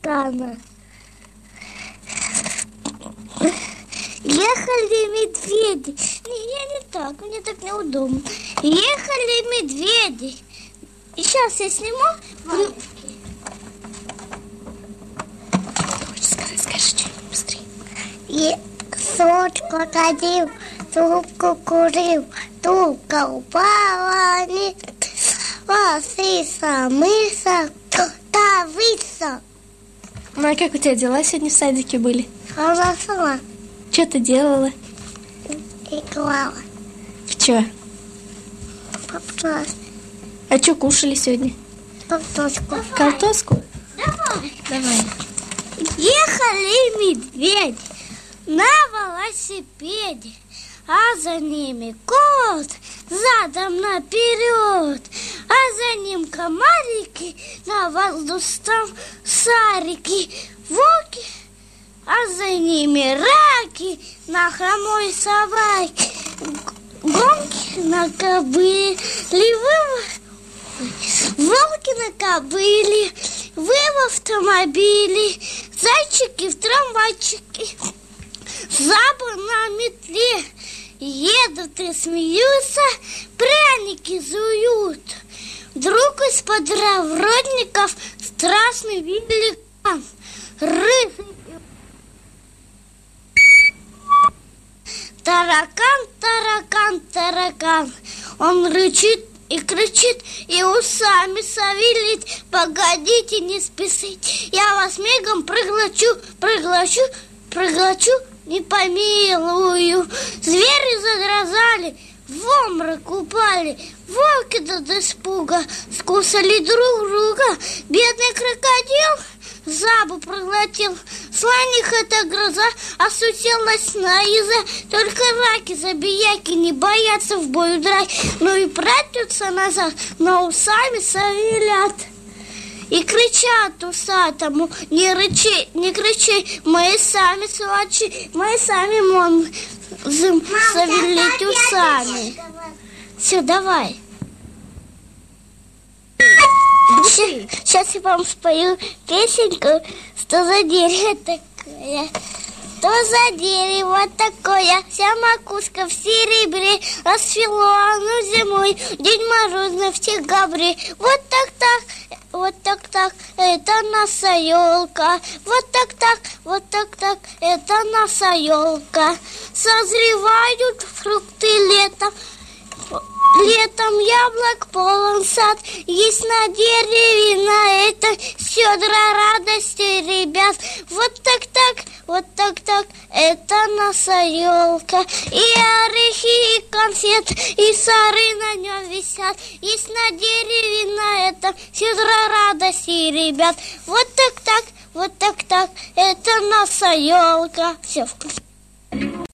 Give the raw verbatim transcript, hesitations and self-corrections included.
таракана. Ехали медведи. Не, я не так, мне так неудобно. Ехали медведи. И сейчас я сниму. Скажи, скажи что-нибудь быстрее. И сочка ходил, трубку курил, трубка упала, не лосиса, мыса, тавица. Ну а как у тебя дела сегодня в садике были? Хорошо. Что ты делала? Играла. В чё? Попалась. А что кушали сегодня? Картошку. Картошку? Давай. Давай. Ехали медведи на велосипеде, а за ними кот задом наперед, а за ним комарики на воздушном шарике, волки, а за ними раки на хромой собаке, гонки на кобыле, волки на кобыле, вы в автомобиле, зайчики в трамвайчике, жабы на метле, едут и смеются, пряники зуют. Вдруг из-под родников страшный великан, рыжий. Таракан, таракан, таракан, он рычит и кричит, и усами шевелит. Погодите, не спешите, я вас мигом проглочу, проглочу, проглочу, не помилую. Звери задрожали, в обморок упали, волки до испуга скусали друг друга. Бедный крокодил жабу проглотил, слоних эта гроза осутилась на язык. Только раки, забияки не боятся в бою драть, ну и прячутся назад, но усами шевелят. И кричат усатому: не рычи, не кричи, мы сами сволочи, мы сами можем шевелить усами. Все, давай. Сейчас я вам спою песенку, что за дерево такое. Что за дерево такое, вся макушка в серебре, расцвело оно зимой, День Морозный в декабре. Вот так-так, вот так-так, это наша елка. Вот так-так, вот так-так, это наша елка. Созревают фрукты летом, летом яблок полон сад, есть на дереве на это щедрой радости, ребят. Вот так-так, вот так-так, это наша елка. И орехи, и конфет, и сары на нем висят, есть на дереве на этом щедрой радости, ребят. Вот так-так, вот так-так, это наша елка. Все, вкусно.